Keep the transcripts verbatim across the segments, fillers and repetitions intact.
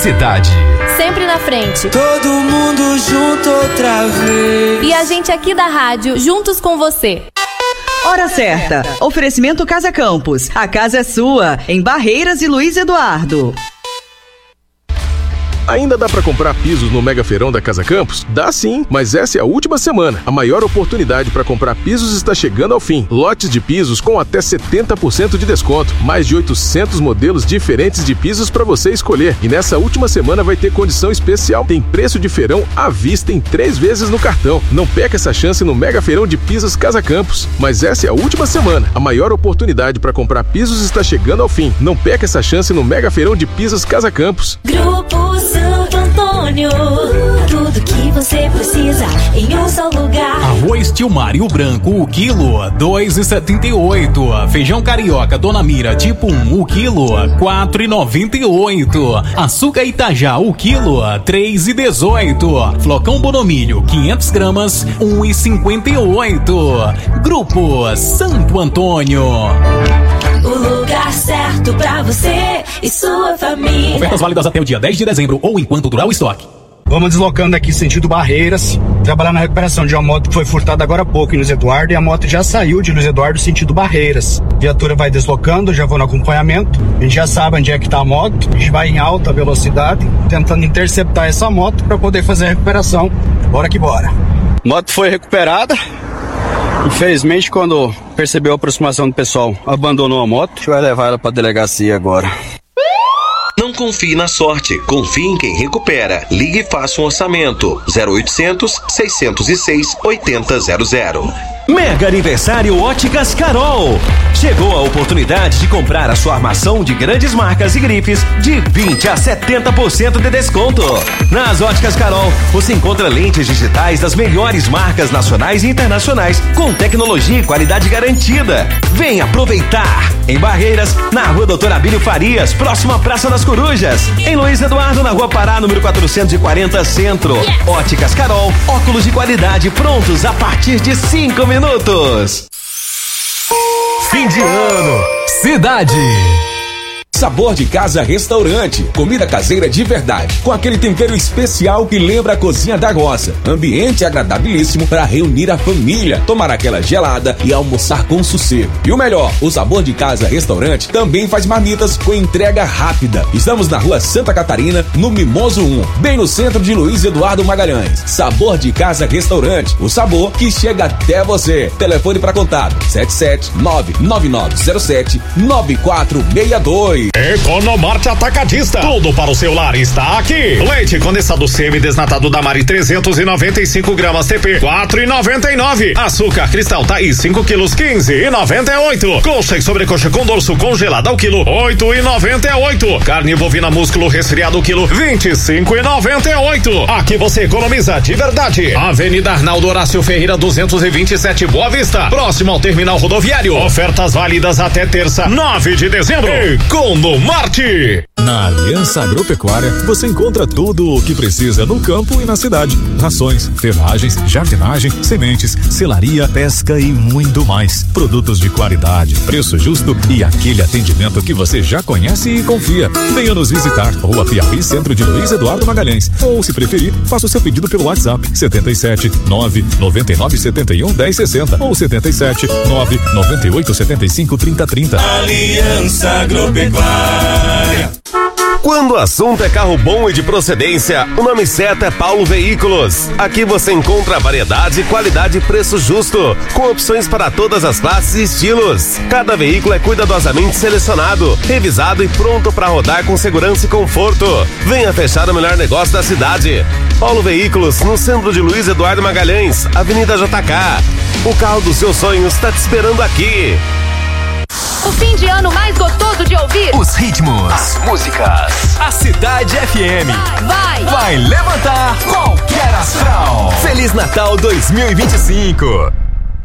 Cidade. Sempre na frente. Todo mundo junto outra vez. E a gente aqui da rádio, juntos com você. Hora certa. Oferecimento Casa Campos. A casa é sua, em Barreiras e Luiz Eduardo. Ainda dá para comprar pisos no Mega Feirão da Casa Campos? Dá sim, mas essa é a última semana. A maior oportunidade para comprar pisos está chegando ao fim. Lotes de pisos com até setenta por cento de desconto. Mais de oitocentos modelos diferentes de pisos para você escolher. E nessa última semana vai ter condição especial. Tem preço de feirão à vista em três vezes no cartão. Não perca essa chance no Mega Feirão de Pisos Casa Campos. Mas essa é a última semana. A maior oportunidade para comprar pisos está chegando ao fim. Não perca essa chance no Mega Feirão de Pisos Casa Campos. Grupo Santo Antônio, tudo que você precisa em um só lugar. Arroz Tilmário branco, o quilo, dois e setenta e oito. Feijão carioca Dona Mira tipo um, o quilo, quatro e noventa e oito. Açúcar Itajá, o quilo, três e dezoito. Flocão Bonomilho, quinhentas gramas, um e cinquenta e oito. Grupo Santo Antônio. O lugar certo pra você e sua família. Ofertas válidas até o dia dez de dezembro ou enquanto durar o estoque. Vamos deslocando aqui sentido Barreiras, trabalhar na recuperação de uma moto que foi furtada agora há pouco em Luiz Eduardo, e a moto já saiu de Luiz Eduardo sentido Barreiras. A viatura vai deslocando, já vou no acompanhamento, a gente já sabe onde é que tá a moto, a gente vai em alta velocidade, tentando interceptar essa moto para poder fazer a recuperação. Bora que bora. Moto foi recuperada. Infelizmente, quando percebeu a aproximação do pessoal, abandonou a moto. A gente vai levar ela para a delegacia agora. Não confie na sorte, confie em quem recupera. Ligue e faça um orçamento. zero oitocentos, seiscentos e seis, oitenta zero zero. Mega Aniversário Óticas Carol. Chegou a oportunidade de comprar a sua armação de grandes marcas e grifes de vinte a setenta por cento de desconto. Nas Óticas Carol, você encontra lentes digitais das melhores marcas nacionais e internacionais com tecnologia e qualidade garantida. Vem aproveitar! Em Barreiras, na Rua Doutor Abílio Farias, próxima à Praça das Corujas. Em Luiz Eduardo, na Rua Pará, número quatrocentos e quarenta, Centro. Óticas Carol, óculos de qualidade prontos a partir de cinco minutos. Fim de ano. Cidade. Sabor de Casa Restaurante, comida caseira de verdade, com aquele tempero especial que lembra a cozinha da roça. Ambiente agradabilíssimo para reunir a família, tomar aquela gelada e almoçar com sossego. E o melhor, o Sabor de Casa Restaurante também faz marmitas com entrega rápida. Estamos na Rua Santa Catarina, no Mimoso um, bem no centro de Luiz Eduardo Magalhães. Sabor de Casa Restaurante, o sabor que chega até você. Telefone para contato sete sete nove nove nove zero sete nove quatro seis dois. Economarte Atacadista, tudo para o seu lar está aqui. Leite condensado semi-desnatado da Mari trezentos e noventa e cinco gramas T P, quatro e noventa e nove. Açúcar Cristal Thaís cinco quilos, quinze e noventa e oito. Coxa e sobrecoxa com dorso congelada ao quilo, oito e noventa e oito. Carne bovina músculo resfriado ao quilo, vinte e cinco e noventa e oito. Aqui você economiza de verdade. Avenida Arnaldo Horácio Ferreira duzentos e vinte e sete, Boa Vista, próximo ao terminal rodoviário. Ofertas válidas até terça, nove de dezembro. Economarte. Na Aliança Agropecuária, você encontra tudo o que precisa no campo e na cidade. Rações, ferragens, jardinagem, sementes, selaria, pesca e muito mais. Produtos de qualidade, preço justo e aquele atendimento que você já conhece e confia. Venha nos visitar. Rua Piauí, centro de Luiz Eduardo Magalhães. Ou, se preferir, faça o seu pedido pelo WhatsApp setenta e sete nove nove nove sete um um zero seis zero ou setenta e sete nove nove oito sete cinco trinta trinta. Aliança Agropecuária. Quando o assunto é carro bom e de procedência, o nome certo é Paulo Veículos. Aqui você encontra variedade, qualidade e preço justo, com opções para todas as classes e estilos. Cada veículo é cuidadosamente selecionado, revisado e pronto para rodar com segurança e conforto. Venha fechar o melhor negócio da cidade. Paulo Veículos, no centro de Luiz Eduardo Magalhães, Avenida J K. O carro dos seus sonhos está te esperando aqui. O fim de ano mais gostoso de ouvir. Os ritmos, as músicas. A Cidade F M vai, vai, vai levantar qualquer astral. Feliz Natal dois mil e vinte e cinco.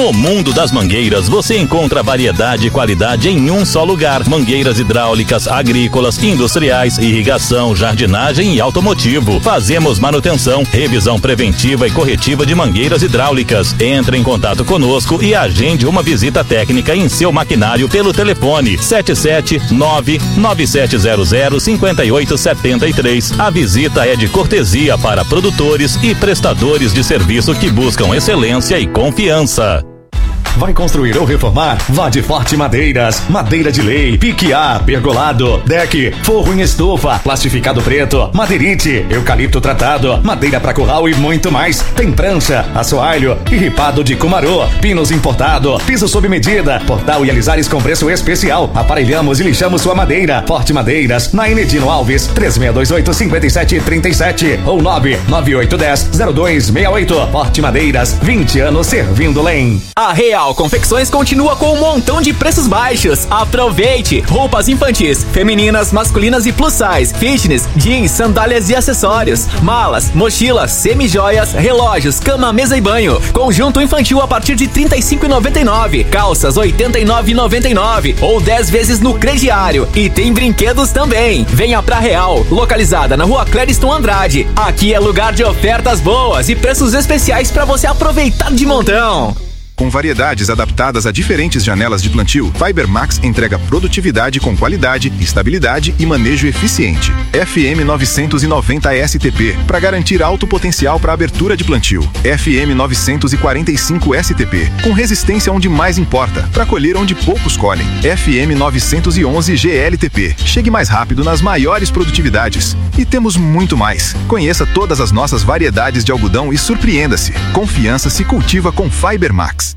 No mundo das mangueiras, você encontra variedade e qualidade em um só lugar. Mangueiras hidráulicas, agrícolas, industriais, irrigação, jardinagem e automotivo. Fazemos manutenção, revisão preventiva e corretiva de mangueiras hidráulicas. Entre em contato conosco e agende uma visita técnica em seu maquinário pelo telefone sete sete nove nove sete zero zero cinco oito sete três. A visita é de cortesia para produtores e prestadores de serviço que buscam excelência e confiança. Vai construir ou reformar? Vá de Forte Madeiras. Madeira de lei, pique-A, pergolado, deck, forro em estufa, plastificado preto, madeirite, eucalipto tratado, madeira para curral e muito mais. Tem prancha, assoalho e ripado de cumarô, pinos importado, piso sob medida, portal e alisares com preço especial. Aparelhamos e lixamos sua madeira. Forte Madeiras, na Enedino Alves, três seis dois oito cinco sete três sete ou nove nove oito um zero zero dois seis oito. Forte Madeiras, vinte anos servindo Lem. A Real Confecções continua com um montão de preços baixos. Aproveite! Roupas infantis, femininas, masculinas e plus size, fitness, jeans, sandálias e acessórios, malas, mochilas, semi-joias, relógios, cama, mesa e banho. Conjunto infantil a partir de trinta e cinco reais e noventa e nove centavos. Calças oitenta e nove reais e noventa e nove centavos ou dez vezes no crediário. E tem brinquedos também. Venha pra Real, localizada na Rua Clériston Andrade. Aqui é lugar de ofertas boas e preços especiais para você aproveitar de montão. Com variedades adaptadas a diferentes janelas de plantio, Fibermax entrega produtividade com qualidade, estabilidade e manejo eficiente. F M novecentos e noventa S T P, para garantir alto potencial para abertura de plantio. F M novecentos e quarenta e cinco S T P, com resistência onde mais importa, para colher onde poucos colhem. F M novecentos e onze G L T P, chegue mais rápido nas maiores produtividades. E temos muito mais. Conheça todas as nossas variedades de algodão e surpreenda-se. Confiança se cultiva com Fibermax.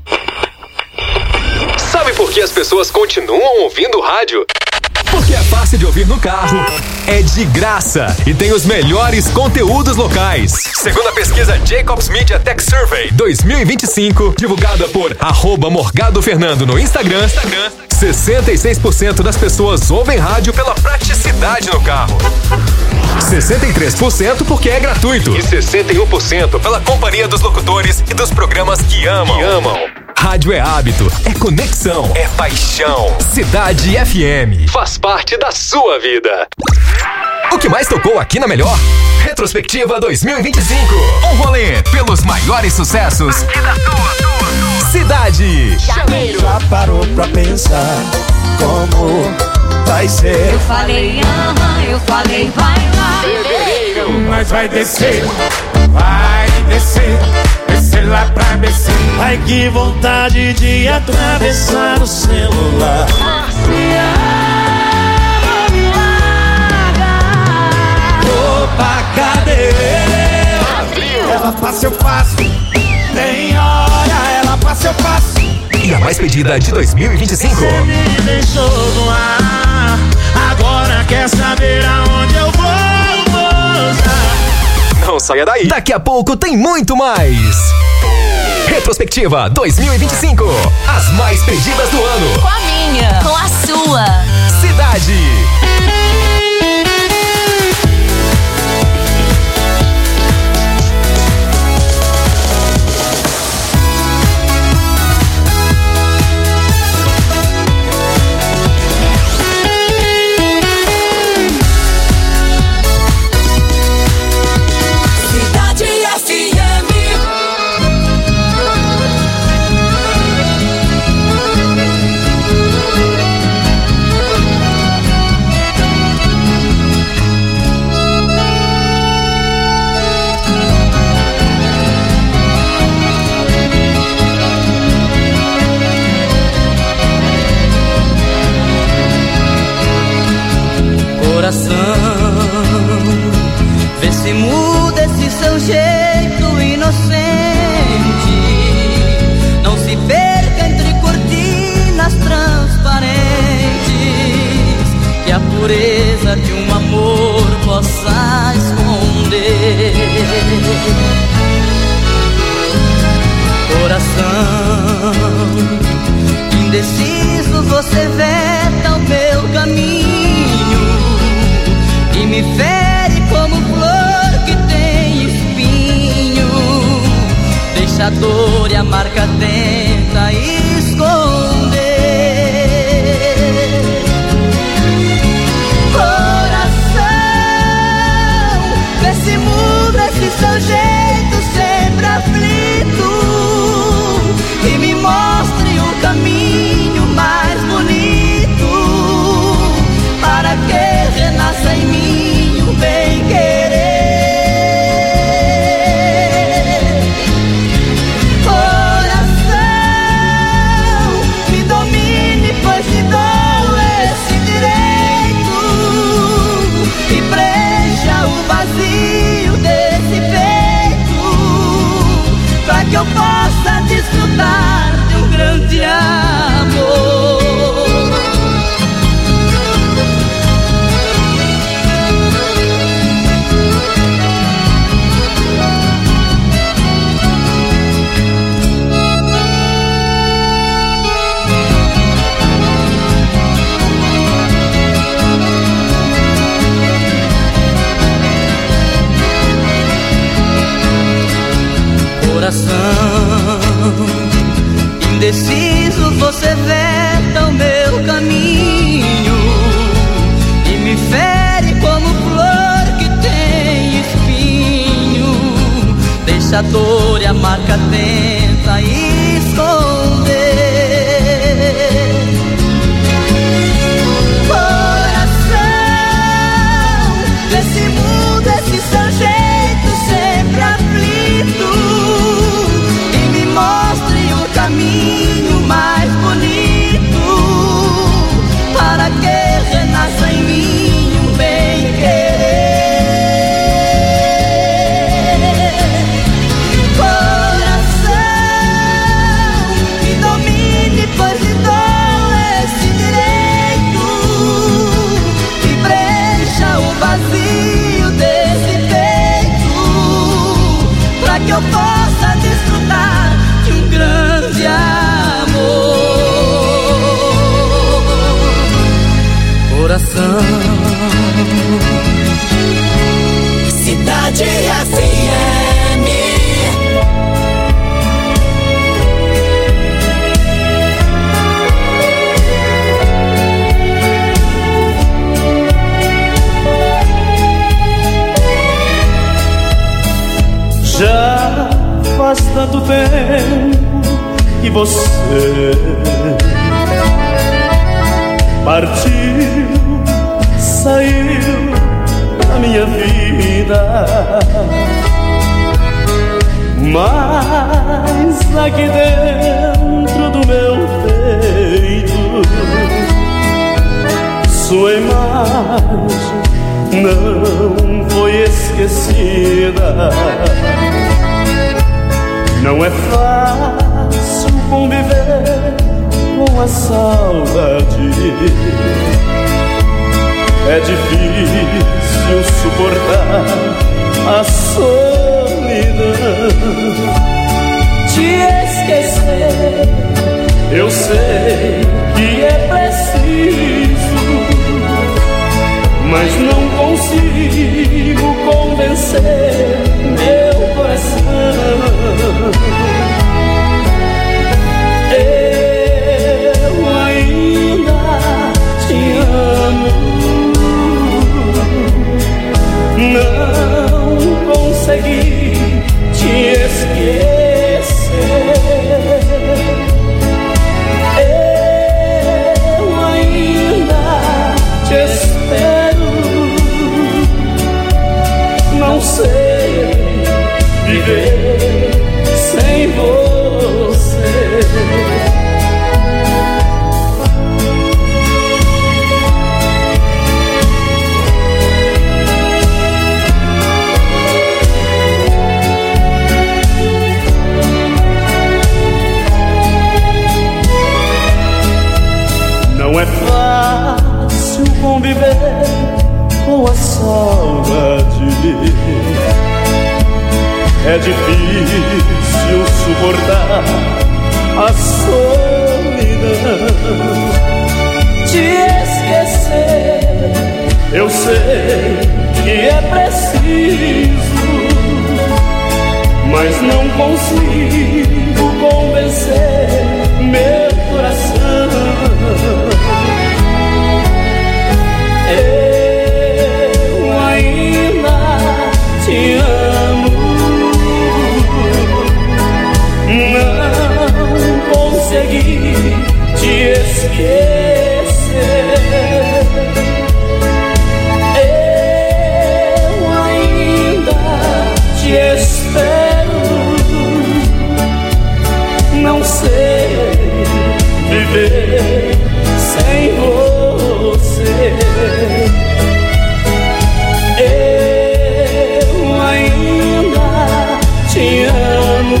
Sabe por que as pessoas continuam ouvindo rádio? Porque é fácil de ouvir no carro, é de graça e tem os melhores conteúdos locais. Segundo a pesquisa Jacobs Media Tech Survey dois mil e vinte e cinco, divulgada por arroba Morgado Fernando no Instagram, Instagram, sessenta e seis por cento das pessoas ouvem rádio pela praticidade no carro. sessenta e três por cento porque é gratuito. E sessenta e um por cento pela companhia dos locutores e dos programas que amam. Que amam. Rádio é hábito, é conexão, é paixão. Cidade F M. Faz parte da sua vida. O que mais tocou aqui na Melhor? Retrospectiva dois mil e vinte e cinco. Um rolê pelos maiores sucessos. Aqui da tua, tua, tua. Cidade. Janeiro. Já parou pra pensar como vai ser? Eu falei ama, eu falei vai lá. Fevereiro. Mas vai descer, vai descer. Descer lá pra B C. Ai, que vontade de atravessar o celular. Opa, cadê? Ela passa, eu faço. Tem hora, ela passa, eu faço. E a mais pedida de dois mil e vinte e cinco. Você me deixou no ar. Agora quer saber aonde eu vou, moça? Não saia daí. Daqui a pouco tem muito mais. Retrospectiva dois mil e vinte e cinco. As mais pedidas do ano. Com a minha. Com a sua. Cidade. Vê se muda esse seu jeito inocente. Não se perca entre cortinas transparentes, que a pureza de um amor possa esconder. Coração indeciso, você veta o meu caminho e me fere como flor que tem espinho. Deixa a dor e a marca tenta tenta esconder. Coração, vê se muda esse seu jeito sempre aflito e me mostre o caminho mais bonito para que renasça em mim o bem querer. Que eu possa desfrutar de um grande amor. Coração indeciso, você veta o meu caminho e me fere como flor que tem espinho. Deixa a dor e a marca tenta esconder. Coração, vê se muda esse seu jeito sempre aflito, caminho mais bonito para que renasça em mim um bem querer. Coração, me domine, pois lhe dou esse direito e preencha o vazio desse peito para que eu possa desfrutar de um grande amor. Coração. Cidade F M. Já faz tanto tempo que você partiu, saiu da minha vida, mas aqui dentro do meu peito sua imagem não foi esquecida. Não é fácil conviver com a saudade, é difícil suportar a solidão. Te esquecer, eu sei que é preciso, mas não consigo convencer meu coração. Eu ainda te amo, não consegui te esquecer. Eu ainda te espero, não sei viver sem você. Não é fácil conviver com a saudade, é difícil suportar a solidão. Te esquecer, eu sei que é preciso, mas não consigo convencer meu coração. Eu ainda te amo. Não consegui te esquecer. Eu ainda te espero. Não sei viver sem você. Eu ainda te amo.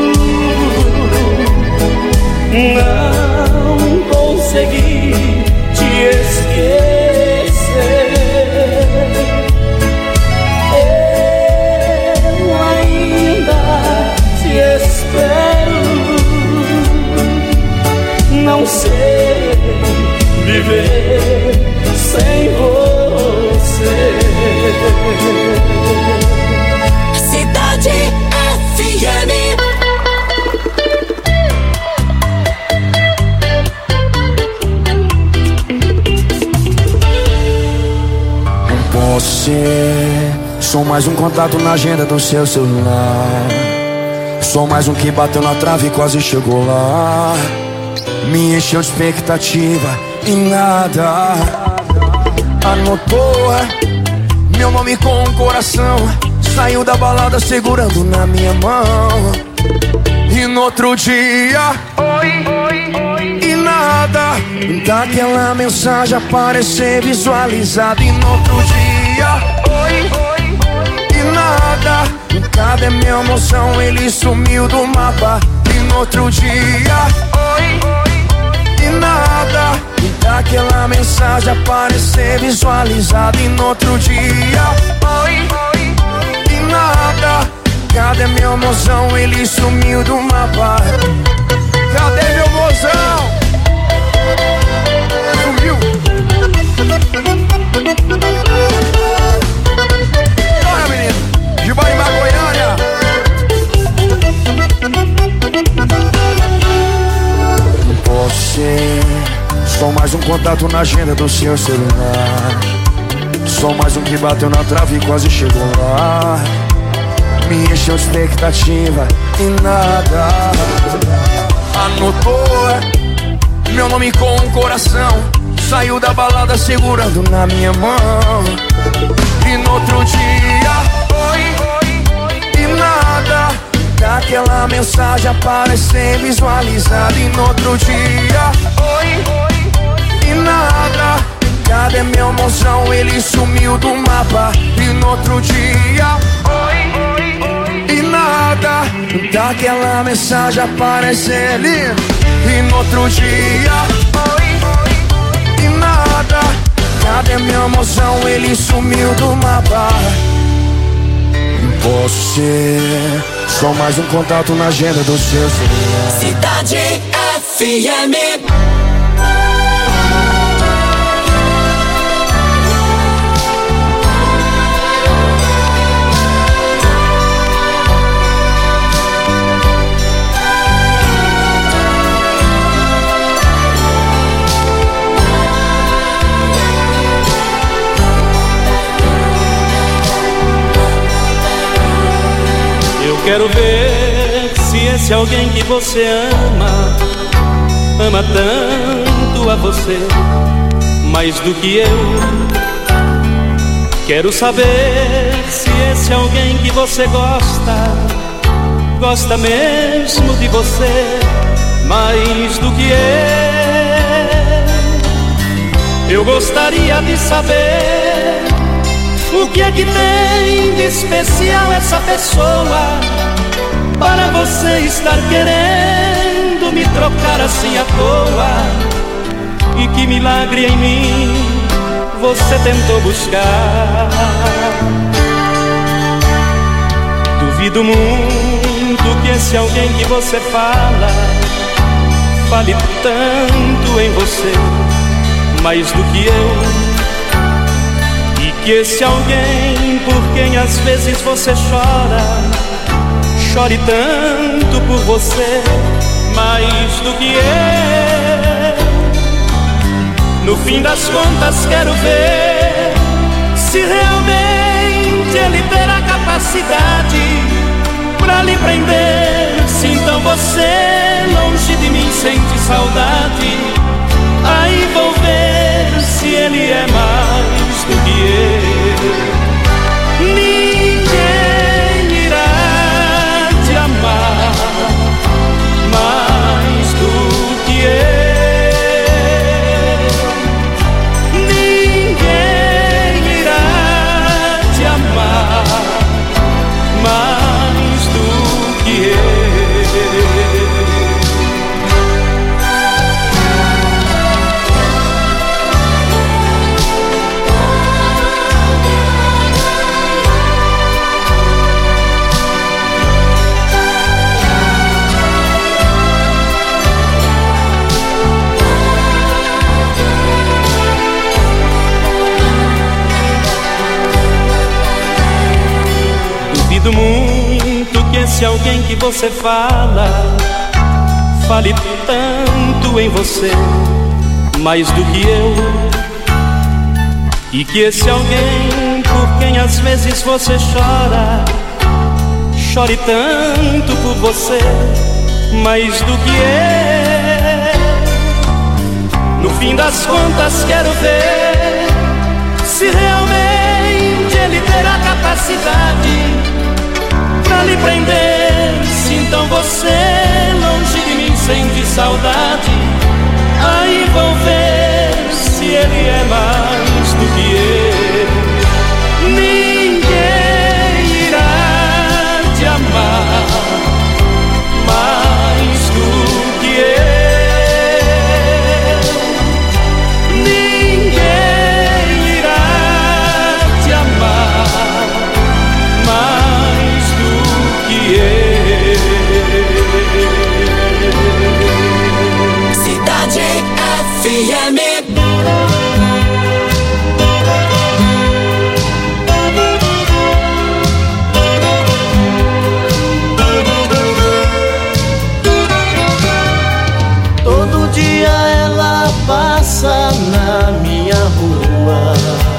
Não consegui te esquecer. Eu ainda te espero. Não sei viver sem você. Cidade F M. Você, sou mais um contato na agenda do seu celular. Sou mais um que bateu na trave e quase chegou lá. Me encheu de expectativa e nada. Anotou meu nome com um coração. Saiu da balada segurando na minha mão. E no outro dia, oi, oi, oi, e nada. Daquela mensagem aparecer visualizada. E no outro dia, oi, oi, oi, e nada. Cadê minha emoção? Ele sumiu do mapa. E no outro dia, oi, oi, e nada. Daquela mensagem aparecer visualizada. E no outro dia, oi, oi, e nada. Cadê meu mozão? Ele sumiu do mapa. Cadê meu mozão? Sumiu. Olha, menino, de Barimá, Goiânia. Você, sou mais um contato na agenda do seu celular. Sou mais um que bateu na trave e quase chegou lá. Me encheu de expectativa e nada. Anotou meu nome com um coração. Saiu da balada segurando na minha mão. E no outro dia, oi, oi, oi, e nada. Daquela mensagem aparecer visualizada. E no outro dia, oi, oi, oi, e nada. Cadê meu mozão? Ele sumiu do mapa. E no outro dia, oi, oi, oi, e nada. Daquela mensagem aparecer ali. E no outro dia, oi, oi, e nada. Cadê meu mozão? Ele sumiu do mapa. Você, só mais um contato na agenda do seu celular. Cidade F M. Quero ver se esse alguém que você ama ama tanto a você mais do que eu. Quero saber se esse alguém que você gosta gosta mesmo de você mais do que eu. Eu gostaria de saber o que é que tem de especial essa pessoa para você estar querendo me trocar assim à toa. E que milagre em mim você tentou buscar. Duvido muito que esse alguém que você fala fale tanto em você mais do que eu. E que esse alguém por quem às vezes você chora chore tanto por você mais do que eu. No fim das contas quero ver se realmente ele terá capacidade pra lhe prender. Se então você longe de mim sente saudade, aí vou ver se ele é mais do que eu. Ninguém irá te amar mais do que eu. Ninguém irá te amar mais do que eu. Duvido muito que esse alguém que você fala fale tanto em você, mais do que eu. E que esse alguém por quem às vezes você chora, chore tanto por você, mais do que eu. No fim das contas quero ver se realmente ele terá capacidade pra lhe prender. Se então você longe de mim sente saudade, aí vou ver se ele é mais do que eu. Ninguém irá te amar mais do que eu. Ninguém irá te amar mais do que eu. Cidade F M. Todo dia ela passa na minha rua,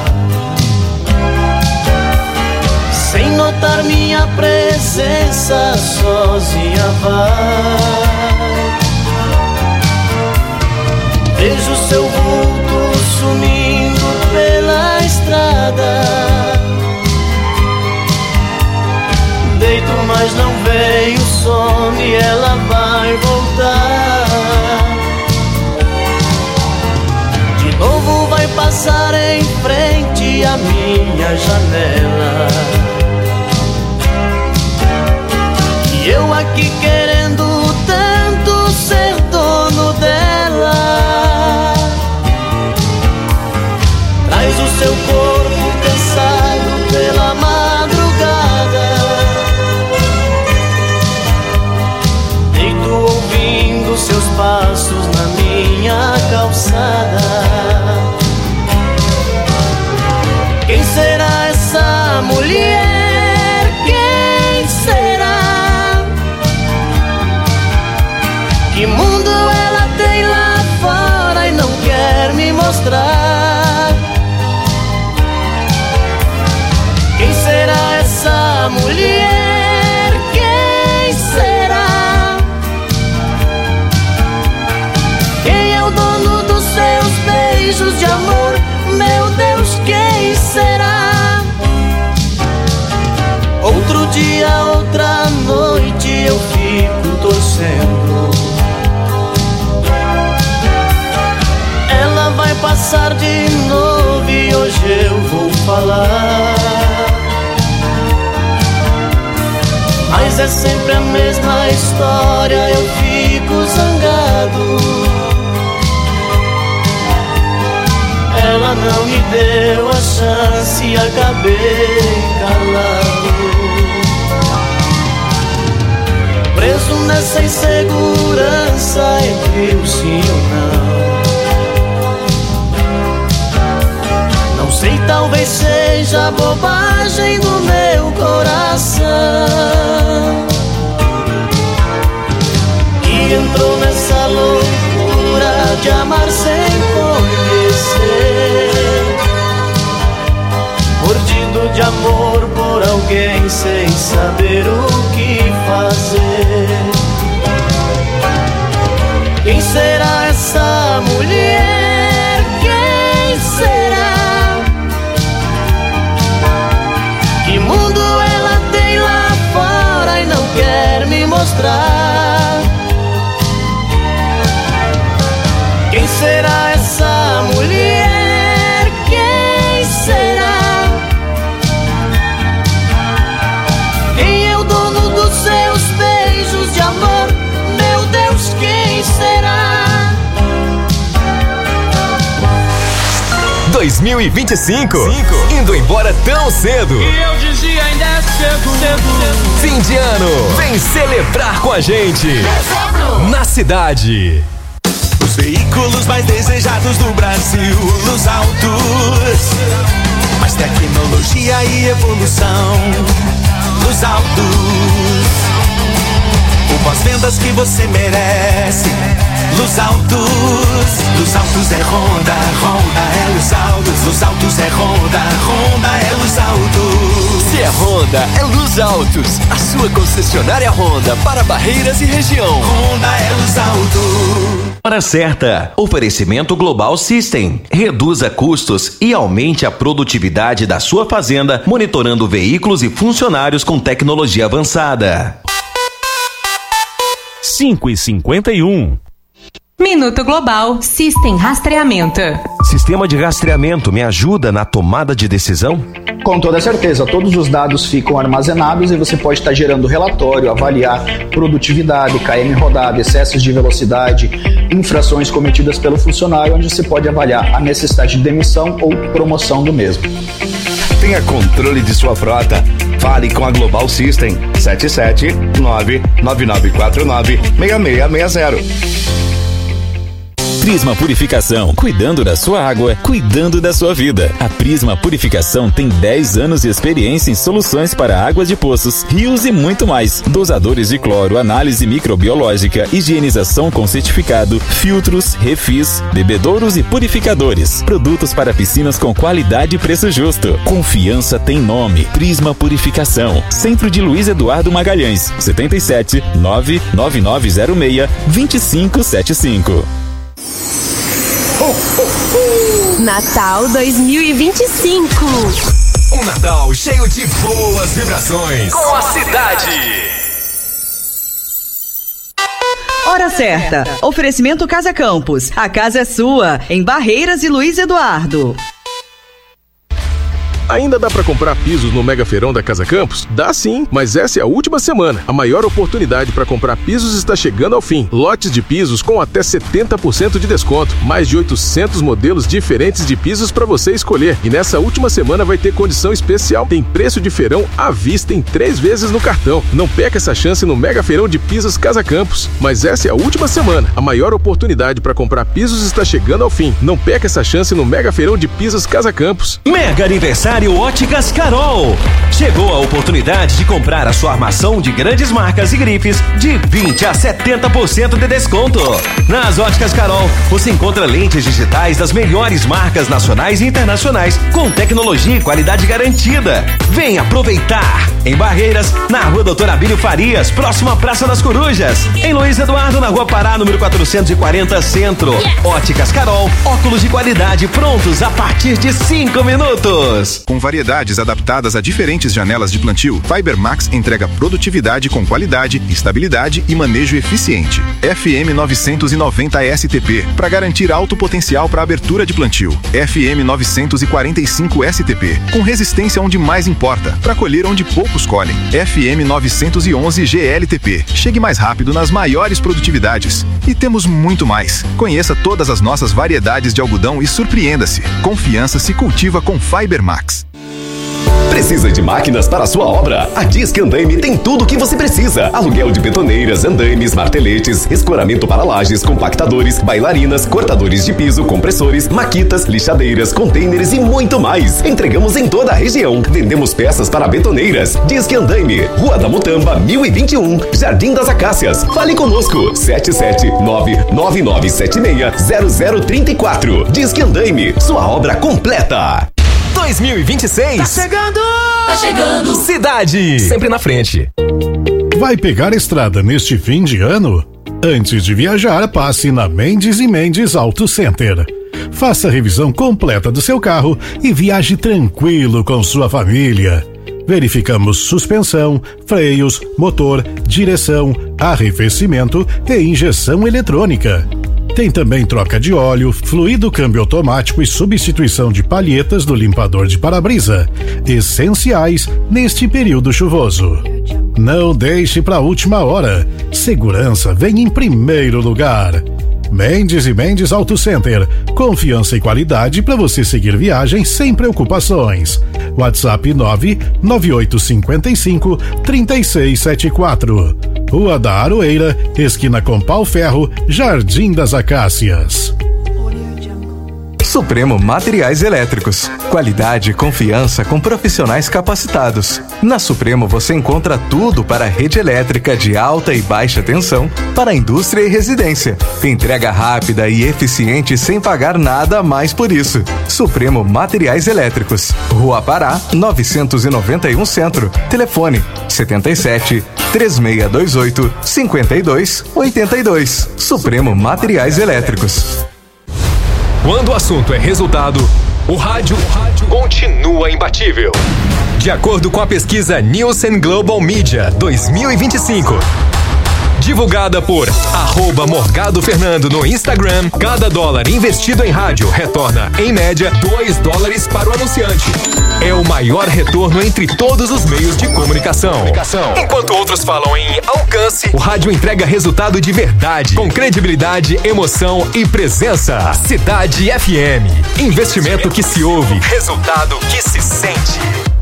sem notar minha presença, sozinha vai. Vejo seu vulto sumindo pela estrada, deito mas não vem o sono e ela vai voltar. De novo vai passar em frente à minha janela, e eu aqui querendo tanto ser dono dela. Traz o seu corpo cansado pela madrugada, deito ouvindo seus passos na minha calçada. Quem será essa mulher? Quem será? Que mundo ela tem lá fora e não quer me mostrar? Quem será essa mulher? Quem será? Quem é o dono dos seus beijos de amor? Meu Deus, quem será? Outro dia, outra noite eu fico torcendo. Ela vai passar de novo e hoje eu vou falar. Mas é sempre a mesma história, eu fico zangado. Ela não me deu a chance e acabei calado, preso nessa insegurança entre o sim ou não. Não sei, talvez seja bobagem do meu coração que entrou pode amar sem conhecer, mordido de amor por alguém sem saber o que fazer. Quem será essa mulher? Quem será? Que mundo ela tem lá fora e não quer me mostrar? Quem será essa mulher? Quem será? Quem é o dono dos seus beijos de amor? Meu Deus, quem será? dois mil e vinte e cinco, indo embora tão cedo. E eu dizia ainda é cedo, cedo. Fim de ano, vem celebrar com a gente. Na cidade. Os veículos mais desejados do Brasil, Luz Autos. Mais tecnologia e evolução, Luz Autos. O pós-vendas que você merece, Luz Autos. Luz Autos é Honda, Honda é Luz Autos. Luz Autos é Honda, Honda é Luz Autos. Se é Honda, é Luz Autos, a sua concessionária Honda para Barreiras e região. Honda é Luz Autos. Hora certa. Oferecimento Global System. Reduza custos e aumente a produtividade da sua fazenda, monitorando veículos e funcionários com tecnologia avançada. cinco e cinquenta e um. Minuto Global System Rastreamento. Sistema de rastreamento me ajuda na tomada de decisão? Com toda certeza, todos os dados ficam armazenados e você pode estar gerando relatório, avaliar produtividade, K M rodado, excessos de velocidade, infrações cometidas pelo funcionário, onde você pode avaliar a necessidade de demissão ou promoção do mesmo. Tenha controle de sua frota. Fale com a Global System. sete sete nove nove nove quatro nove seis seis seis zero. Prisma Purificação, cuidando da sua água, cuidando da sua vida. A Prisma Purificação tem dez anos de experiência em soluções para águas de poços, rios e muito mais. Dosadores de cloro, análise microbiológica, higienização com certificado, filtros, refis, bebedouros e purificadores. Produtos para piscinas com qualidade e preço justo. Confiança tem nome. Prisma Purificação. Centro de Luiz Eduardo Magalhães, setenta e sete, nove nove nove zero seis, dois cinco sete cinco. Natal dois mil e vinte e cinco. Um Natal cheio de boas vibrações. Com a cidade. Hora certa. Oferecimento Casa Campos. A casa é sua, em Barreiras e Luiz Eduardo. Ainda dá pra comprar pisos no Mega Feirão da Casa Campos? Dá sim, mas essa é a última semana. A maior oportunidade para comprar pisos está chegando ao fim. Lotes de pisos com até setenta por cento de desconto. Mais de oitocentos modelos diferentes de pisos para você escolher. E nessa última semana vai ter condição especial. Tem preço de feirão à vista em três vezes no cartão. Não perca essa chance no Mega Feirão de Pisos Casa Campos. Mas essa é a última semana. A maior oportunidade para comprar pisos está chegando ao fim. Não perca essa chance no Mega Feirão de Pisos Casa Campos. Mega aniversário Óticas Carol. Chegou a oportunidade de comprar a sua armação de grandes marcas e grifes de vinte a setenta por cento de desconto. Nas Óticas Carol, você encontra lentes digitais das melhores marcas nacionais e internacionais com tecnologia e qualidade garantida. Vem aproveitar! Em Barreiras, na Rua Doutor Abílio Farias, próximo à Praça das Corujas. Em Luiz Eduardo, na Rua Pará, número quatrocentos e quarenta, Centro. Óticas Carol, óculos de qualidade prontos a partir de cinco minutos. Com variedades adaptadas a diferentes janelas de plantio, Fibermax entrega produtividade com qualidade, estabilidade e manejo eficiente. F M novecentos e noventa S T P, para garantir alto potencial para abertura de plantio. F M novecentos e quarenta e cinco S T P, com resistência onde mais importa, para colher onde poucos colhem. F M novecentos e onze G L T P, chegue mais rápido nas maiores produtividades. E temos muito mais. Conheça todas as nossas variedades de algodão e surpreenda-se. Confiança se cultiva com Fibermax. Precisa de máquinas para a sua obra? A Disque Andaime tem tudo o que você precisa. Aluguel de betoneiras, andaimes, marteletes, escoramento para lajes, compactadores, bailarinas, cortadores de piso, compressores, maquitas, lixadeiras, containers e muito mais. Entregamos em toda a região. Vendemos peças para betoneiras. Disque Andaime, Rua da Mutamba, mil e vinte e um, Jardim das Acácias. Fale conosco, sete sete nove nove nove sete seis zero zero três quatro. Disque Andaime, sua obra completa. dois mil e vinte e seis. Tá chegando! Tá chegando! Cidade, sempre na frente. Vai pegar estrada neste fim de ano? Antes de viajar, passe na Mendes e Mendes Auto Center. Faça a revisão completa do seu carro e viaje tranquilo com sua família. Verificamos suspensão, freios, motor, direção, arrefecimento e injeção eletrônica. Tem também troca de óleo, fluido câmbio automático e substituição de palhetas do limpador de para-brisa, essenciais neste período chuvoso. Não deixe para a última hora. Segurança vem em primeiro lugar. Mendes e Mendes Auto Center. Confiança e qualidade para você seguir viagem sem preocupações. WhatsApp nove nove oito cinco cinco três seis sete quatro. Rua da Aroeira, esquina com Pau Ferro, Jardim das Acácias. Supremo Materiais Elétricos. Qualidade e confiança com profissionais capacitados. Na Supremo você encontra tudo para a rede elétrica de alta e baixa tensão para a indústria e residência. Entrega rápida e eficiente sem pagar nada a mais por isso. Supremo Materiais Elétricos. Rua Pará, novecentos e noventa e um Centro. Telefone setenta e sete, três seis dois oito, cinco dois oito dois. Supremo Materiais Elétricos. Quando o assunto é resultado, o rádio, o rádio continua imbatível. De acordo com a pesquisa Nielsen Global Media dois mil e vinte e cinco, divulgada por arroba Morgado Fernando no Instagram, cada dólar investido em rádio retorna, em média, dois dólares para o anunciante. É o maior retorno entre todos os meios de comunicação. comunicação. Enquanto outros falam em alcance, o rádio entrega resultado de verdade, com credibilidade, emoção e presença. Cidade F M. Investimento que se ouve, resultado que se sente.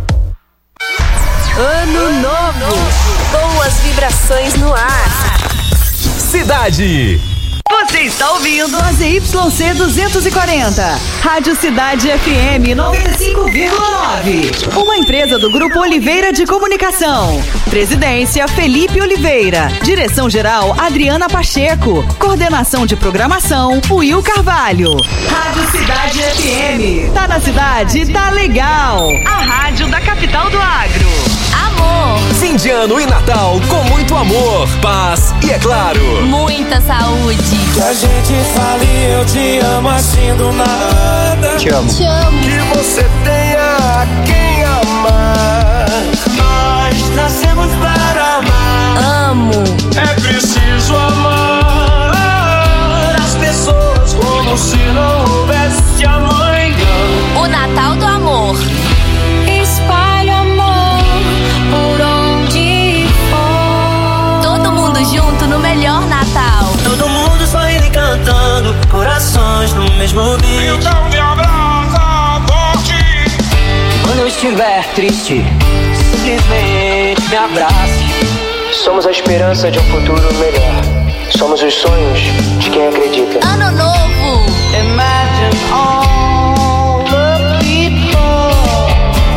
Ano novo, boas vibrações no ar. Cidade. Você está ouvindo a Z Y C duzentos e quarenta, Rádio Cidade F M noventa e cinco vírgula nove. Uma empresa do Grupo Oliveira de Comunicação. Presidência Felipe Oliveira. Direção-geral Adriana Pacheco. Coordenação de programação Will Carvalho. Rádio Cidade F M. Tá na cidade, tá legal. A rádio da capital do agro. Amor. Fim de ano e Natal com muito amor, paz e, é claro, muita saúde. Que a gente fale eu te amo assim do nada. Te amo. Te amo. Que você tenha a quem amar. Nós nascemos para amar. Amo. É preciso amar as pessoas como se não houvesse amanhã. O Natal do amor. Espalhe amor por onde for. Todo mundo junto no melhor Natal. Todo mundo sorrindo e cantando, corações no mesmo beat. Então me abraça forte. Quando eu estiver triste, simplesmente me abrace. Somos a esperança de um futuro melhor. Somos os sonhos de quem acredita. Ano novo. Imagine all the people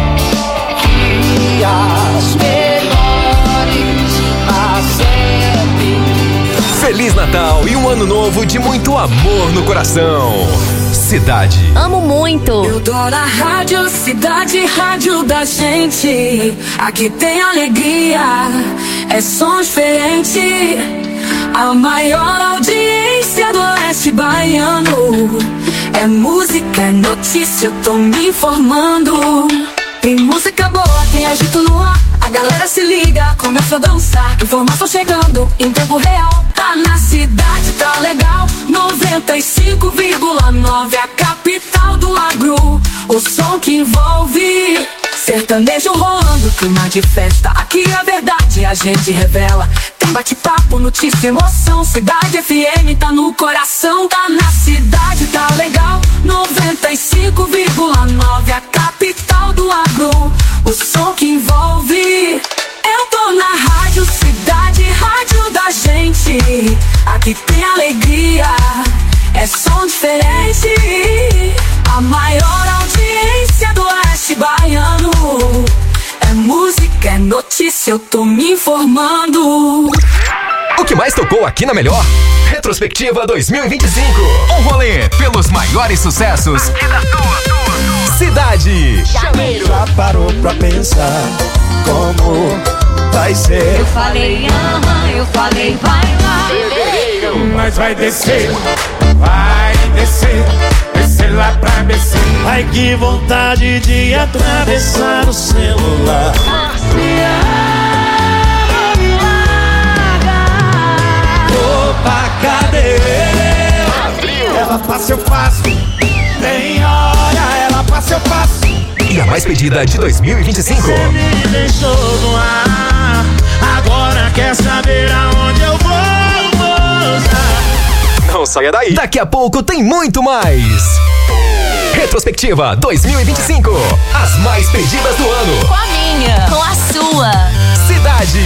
que as melhores a sempre. Feliz Natal e um ano novo de muito amor no coração. Cidade. Amo muito. Eu tô na rádio Cidade, rádio da gente. Aqui tem alegria, é som diferente. A maior audiência do oeste baiano. É música, é notícia, eu tô me informando. Tem música boa, tem agito no ar. A galera se liga, começa a dançar. Informação chegando em tempo real. Tá na cidade, tá legal. noventa e cinco vírgula nove, a capital do agro. O som que envolve. Sertanejo rolando, clima de festa. Aqui a verdade a gente revela. Tem Bate-papo, notícia, emoção. Cidade F M tá no coração, tá na cidade, tá legal. noventa e cinco vírgula nove, a capital do agro. O som que envolve. Eu tô na rádio Cidade, rádio da gente. Aqui tem alegria, é som diferente. A maior audiência do oeste baiano. É música, é notícia, eu tô me informando. O que mais tocou aqui na Melhor? Retrospectiva dois mil e vinte e cinco. Um rolê pelos maiores sucessos aqui da tua, tua, tua. Cidade Janeiro. Já parou pra pensar como vai ser? Eu falei, aham, eu falei, vai lá. Fevereiro, mas vai descer, vai descer, descer lá pra B C. Ai, que vontade de atravessar o celular. Opa, cadê? Abril. Ela passa, eu passo. Tem hora, ela passa, eu passo. E a mais pedida de dois mil e vinte e cinco. Você me deixou no ar. Agora quer saber aonde eu vou, moça? Não saia daí. Daqui a pouco tem muito mais. Retrospectiva dois mil e vinte e cinco. As mais pedidas do ano. Com a minha. Com a sua. Cidade.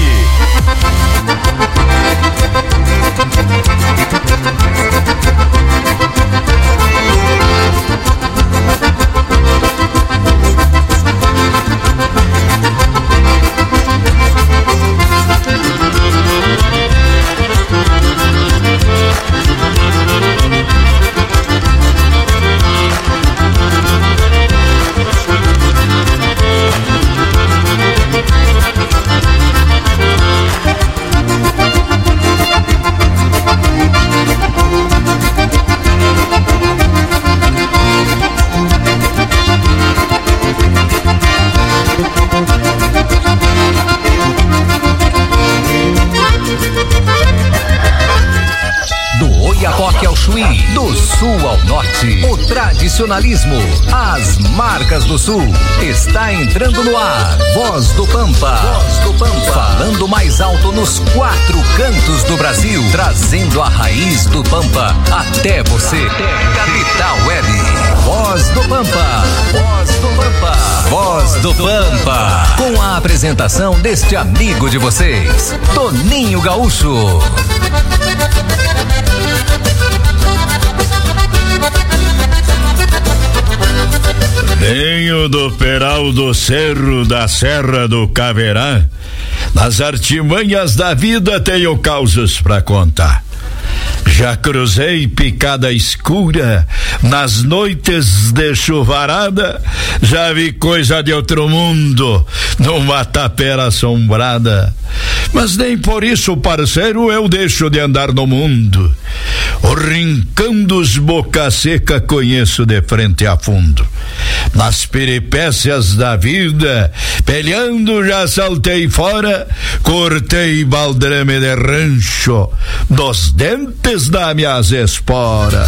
Oiapoque ao Chuí, do sul ao norte, o tradicionalismo, as marcas do sul, está entrando no ar, Voz do Pampa, Voz do Pampa, falando mais alto nos quatro cantos do Brasil, trazendo a raiz do Pampa até você, Capital Web, Voz do Pampa, Voz do Pampa, Voz do Pampa, com a apresentação deste amigo de vocês, Toninho Gaúcho. Venho do Peral do Cerro da Serra do Caverá. Nas artimanhas da vida tenho causas pra contar. Já cruzei picada escura nas noites de chuvarada, já vi coisa de outro mundo numa tapera assombrada. Mas nem por isso, parceiro, eu deixo de andar no mundo. O rincão dos boca seca conheço de frente a fundo. Nas peripécias da vida, peleando já saltei fora, cortei baldrame de rancho dos dentes das minhas esporas.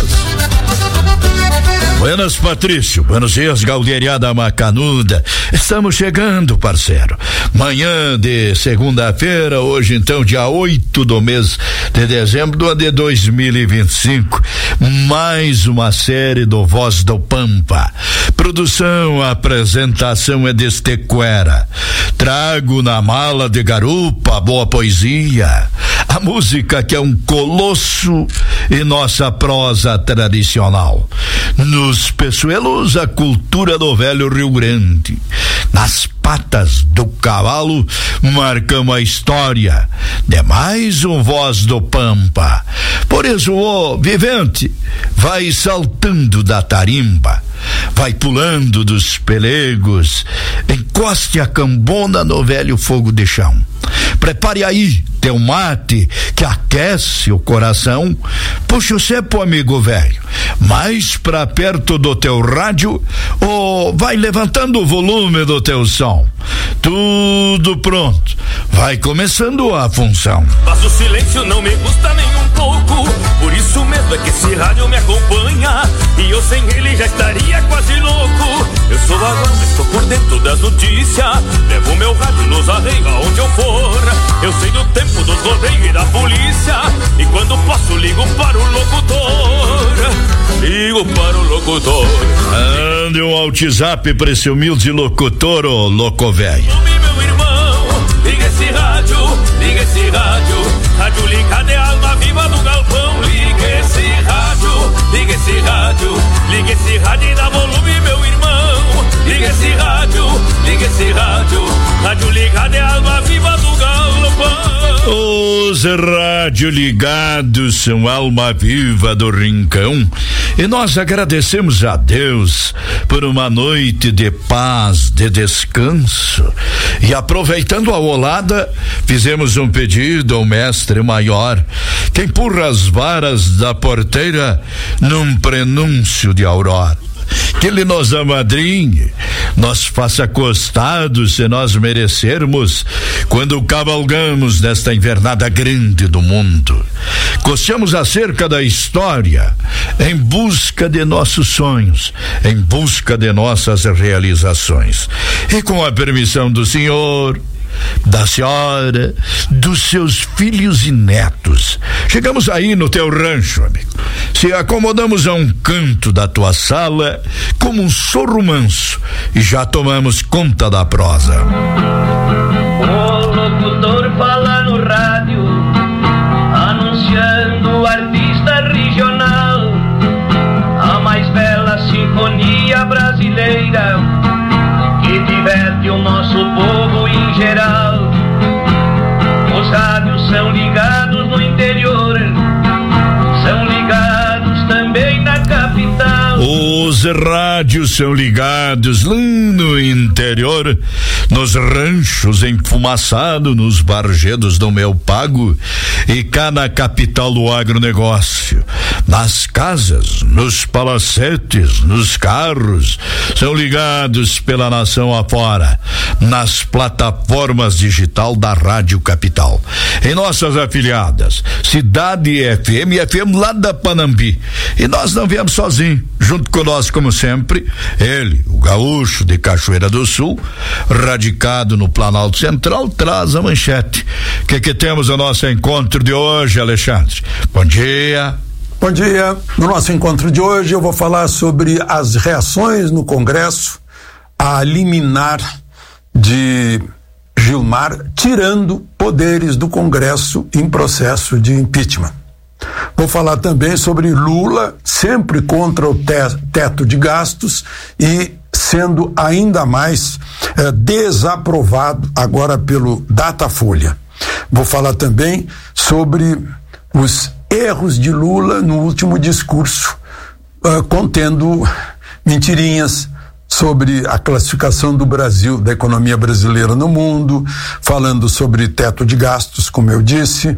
Buenas, Patrício. Buenos dias, galdeiriada macanuda. Estamos chegando, parceiro. Manhã de segunda-feira, hoje então, dia oito do mês de dezembro do ano de dois mil e vinte e cinco. Mais uma série do Voz do Pampa. Produção, apresentação é deste Cuera. Trago na mala de garupa boa poesia. A música que é um colosso e nossa prosa tradicional. Nos peçoelos, a cultura do velho Rio Grande. Nas patas do cavalo, marcamos a história de mais um Voz do Pampa. Por isso, o vivente vai saltando da tarimba, vai pulando dos pelegos, encoste a cambona no velho fogo de chão. Prepare aí teu mate que aquece o coração. Puxa o cepo, amigo velho, mais pra perto do teu rádio, ou vai levantando o volume do teu som. Tudo pronto, vai começando a função. Mas o silêncio não me gusta nem um pouco, por isso mesmo é que esse rádio me acompanha, e eu sem ele já estaria quase louco. Eu sou agora, estou por dentro das notícias, levo meu rádio nos arreios aonde eu for. Eu sei do tempo dos rodeio e da polícia. E quando posso ligo para o locutor. Ligo para o locutor. Ande um WhatsApp pra esse humilde locutor, ô louco velho. Meu irmão, liga esse rádio, liga esse rádio. Rádio ligado é a alma viva do galpão. Liga esse rádio, liga esse rádio. Liga esse rádio e dá volume, meu irmão. Liga esse rádio, liga esse rádio. Rádio ligado é a alma viva do galpão. Os rádio ligados são alma viva do rincão. E nós agradecemos a Deus por uma noite de paz, de descanso. E aproveitando a olada, fizemos um pedido ao mestre maior, que empurra as varas da porteira num prenúncio de aurora. Que ele nos amadrinhe, nos faça costados se nós merecermos, quando cavalgamos nesta invernada grande do mundo. Costeamos acerca da história, em busca de nossos sonhos, em busca de nossas realizações. E com a permissão do Senhor, da senhora, dos seus filhos e netos, chegamos aí no teu rancho, amigo. Se acomodamos a um canto da tua sala como um sorro manso e já tomamos conta da prosa. O locutor fala no rádio, anunciando o artista regional, a mais bela sinfonia brasileira que diverte o nosso povo em geral. Os rádios são ligados no interior, são ligados também na capital. Os rádios são ligados lá no interior, nos ranchos enfumaçados, nos bargedos do meu pago e cá na capital do agronegócio. Nas casas, nos palacetes, nos carros, são ligados pela nação afora, nas plataformas digital da Rádio Capital. Em nossas afiliadas, Cidade F M e F M lá da Panambi. E nós não viemos sozinhos, junto conosco, como sempre, ele, o gaúcho de Cachoeira do Sul, radicado no Planalto Central, traz a manchete. O que que temos no nosso encontro de hoje, Alexandre? Bom dia. Bom dia. No nosso encontro de hoje eu vou falar sobre as reações no Congresso à liminar de Gilmar, tirando poderes do Congresso em processo de impeachment. Vou falar também sobre Lula, sempre contra o te- teto de gastos e sendo ainda mais eh, desaprovado agora pelo Datafolha. Vou falar também sobre os erros de Lula no último discurso, uh, contendo mentirinhas sobre a classificação do Brasil, da economia brasileira no mundo, falando sobre teto de gastos, como eu disse,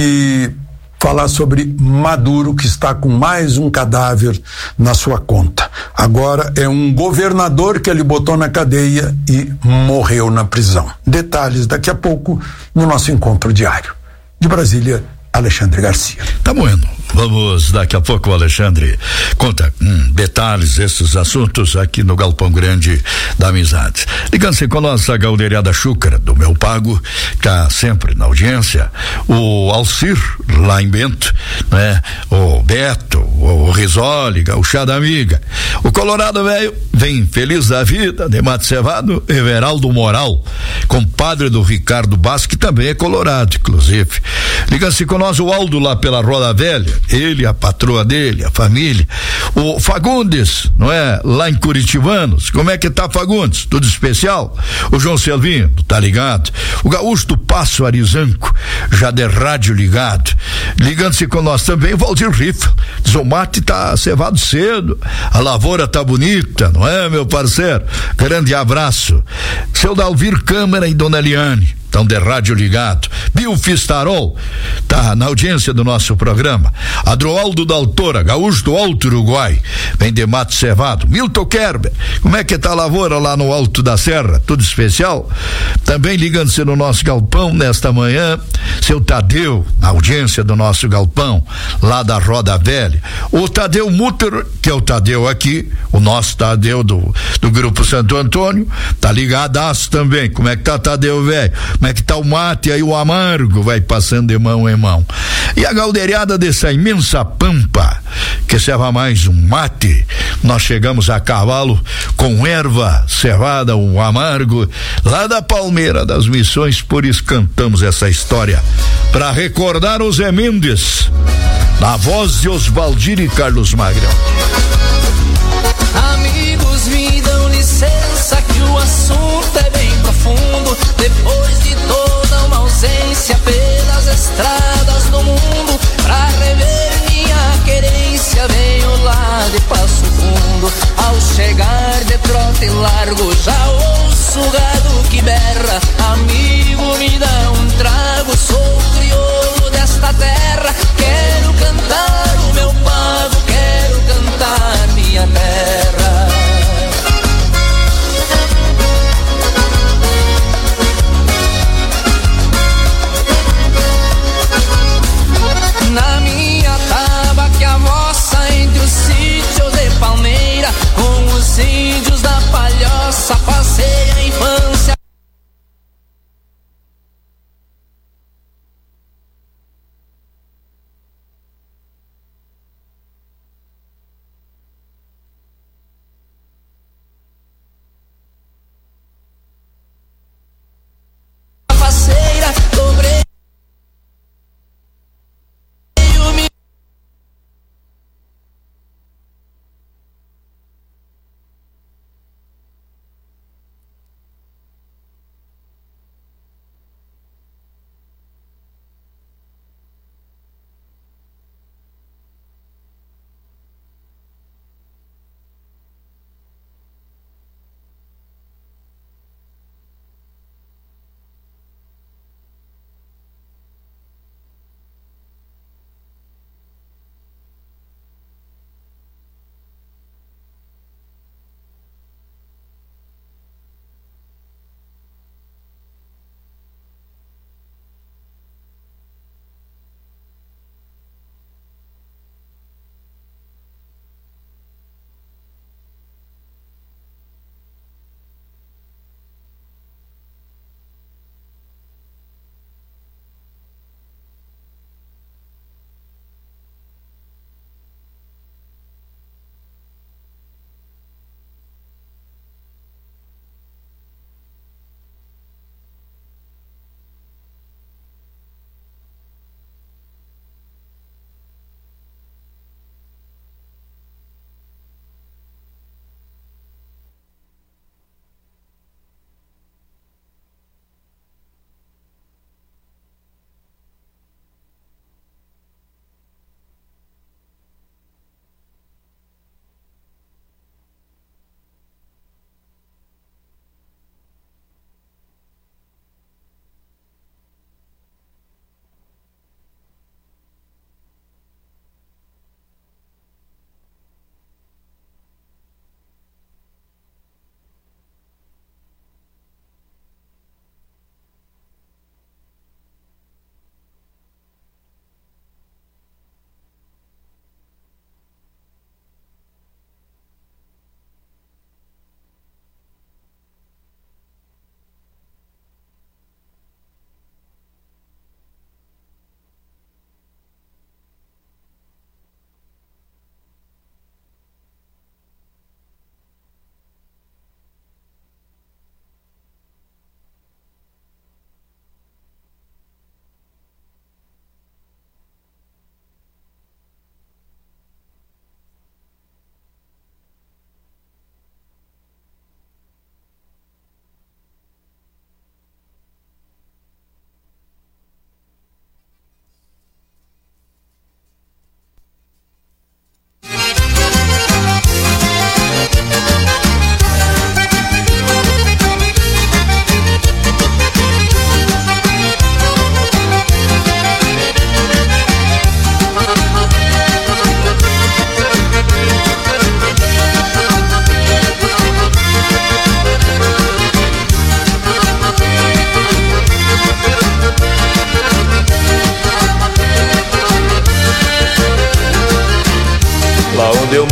e falar sobre Maduro, que está com mais um cadáver na sua conta. Agora é um governador que ele botou na cadeia e morreu na prisão. Detalhes daqui a pouco no nosso encontro diário. De Brasília, Alexandre Garcia. Tá bueno. Vamos daqui a pouco, Alexandre, conta hum, detalhes desses assuntos aqui no Galpão Grande da Amizade. Ligando-se com a nossa galeria Chúcara, do Meu Pago, tá sempre na audiência, o Alcir, lá em Bento, né? O Beto, o Risoli, o Chá da Amiga, o Colorado Velho, vem feliz da vida, de Mato Cevado, Everaldo Moral, compadre do Ricardo Basque, que também é colorado, inclusive. Liga-se com nós o Aldo lá pela Roda Velha, ele, a patroa dele, a família. O Fagundes, não é? Lá em Curitibanos, como é que tá, Fagundes? Tudo especial? O João Selvinho, tá ligado? O gaúcho do Passo Arizanco, já de rádio ligado. Ligando-se com nós também, o Valdir Rifa. Diz, o mate tá cevado cedo, a lavoura tá bonita, não é, meu parceiro? Grande abraço. Seu Dalvir Câmara e Dona Eliane, então de rádio ligado. Bill Fistarol tá na audiência do nosso programa. Adroaldo da Altora, gaúcho do Alto Uruguai, vem de Mato Cevado. Milton Kerber, como é que tá a lavoura lá no Alto da Serra? Tudo especial? Também ligando-se no nosso galpão nesta manhã, seu Tadeu, na audiência do nosso galpão, lá da Roda Velha. O Tadeu Mutter, que é o Tadeu aqui, o nosso Tadeu do, do Grupo Santo Antônio, tá ligadaço também. Como é que tá, Tadeu, velho? Como é que tá o mate aí, o amargo vai passando de mão em mão. E a galdeirada dessa imensa pampa, que serva mais um mate, nós chegamos a cavalo com erva cevada, um amargo, lá da Palmeira das Missões, por isso cantamos essa história, para recordar o Zé Mendes, na voz de Osvaldir e Carlos Magrão. Amigos, me dão licença que o assunto é bem profundo. Depois de toda uma ausência pelas estradas do mundo, pra rever minha querência venho lá de Passo Fundo. Ao chegar de trote largo já ouço o gado que berra. Amigo, me dá um trago, sou crioulo desta terra. Quero cantar o meu pago, quero cantar minha terra. Na minha taba que a vossa entre os sítios de Palmeira, com os índios da Palhoça passei a infância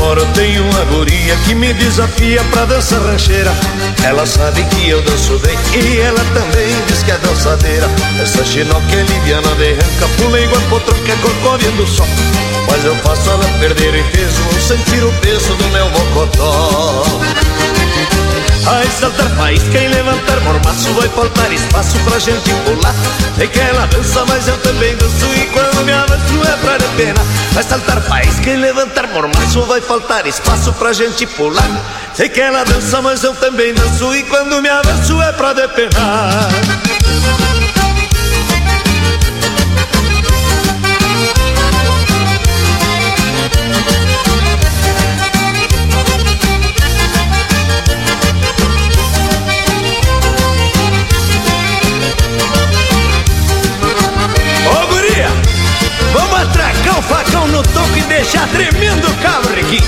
moro tenho uma guria que me desafia pra dança rancheira. Ela sabe que eu danço bem e ela também diz que é dançadeira. Essa chinoca é liviana de ranca, pula igual potro que é corcóvia do sol. Mas eu faço ela perder o peso, ou sentir o peso do meu mocotó. A exaltar faísca e levantar mormaço, vai faltar espaço pra gente pular. É que ela dança, mas eu também danço, e quando me avanço é pra de pena. A exaltar faísca e levantar mormaço, vai faltar espaço pra gente pular. Sei que ela dança, mas eu também danço, e quando me avanço é pra de pena. Vamos atracar o facão no toco e deixar tremendo o cabo, Riquinho.